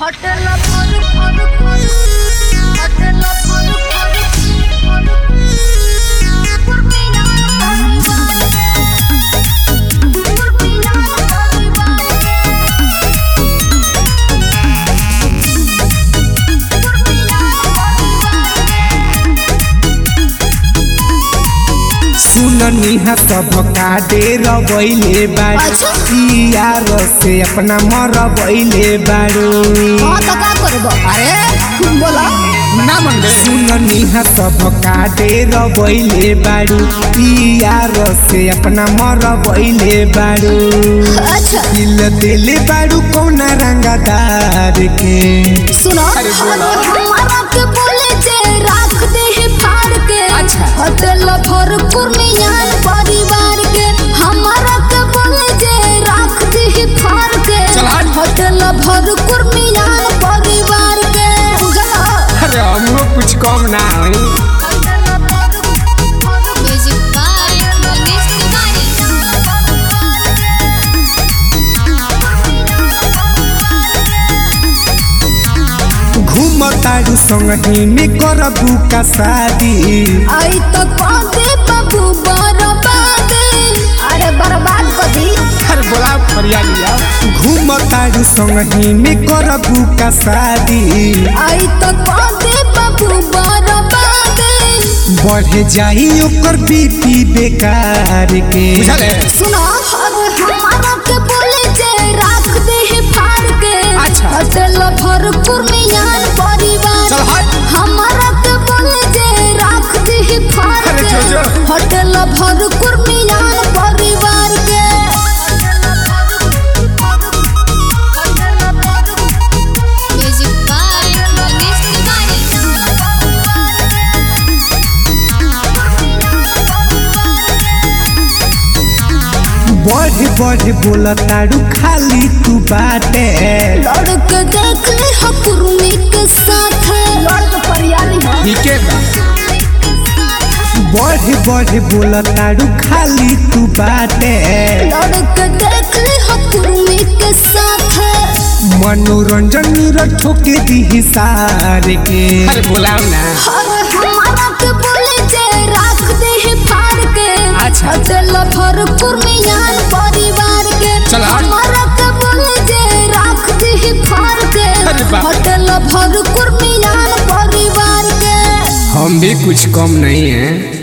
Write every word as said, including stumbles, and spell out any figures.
Hotel फर फर फर होटल फर फर फर पुरमिना पुरमिना सुननी हा सब काटे रबैले बाड़ू यार से अपना मरबैले बाड़ू। हां तो का करबो अरे बोला ना मन सुननी हा सब काटे रबैले बाड़ू यार से अपना मरबैले बाड़ू। अच्छा दिल दिल बाड़ू कौन रंगदार के सुनो अरे बोला हमारा के बोले जे राख दे है फाड़ के। अच्छा होटल भरपूर मियान परिवार के हमारा के बोले जे राख दे है फाड़ के। होटल भरपूर मियान परिवार के बुझला। अरे हमको कुछ कम ना होई। Music by Manish Tiwari. घूमतारू संगही में करबू का शादी आई तो कांदे बाबू बर्बाद अरे बर्बाद कदी। हर बोला फरिया लिया। घूमतारू संगही में करबू का शादी आई तो कांदे बाबू बर्बाद बढ़े जाई ओकर बीपी बेकार के। सुनो हमारा के बोले जे राख दे है फाड़ के। अच्छा होटल भरपूर मियान परिवार हमारा के बोले जे राख दे है फाड़ के। होटल भरपूर मियान परिवार के म्यूजिक बाय मनीष तिवारी। बढ़े बढ़े बोलतारू खाली तू बाटे लड़के देख ले हकुरमी के साथ लड़के परियाली है ठीक है बा। बढ़े बढ़े बोलतारू खाली तू बाटे लड़के देख ले हकुरमी के साथ मनोरंजन ठोके दी सार के। अरे बोलाओ ना अरे हमारा के बोले जे राख दे है फाड़ के। अच्छा होटल भरपूर मियान परिवार के हमारा के बोले जे राख दे है फाड़ के। होटल भरपूर मियान परिवार के हम भी कुछ कम नहीं है।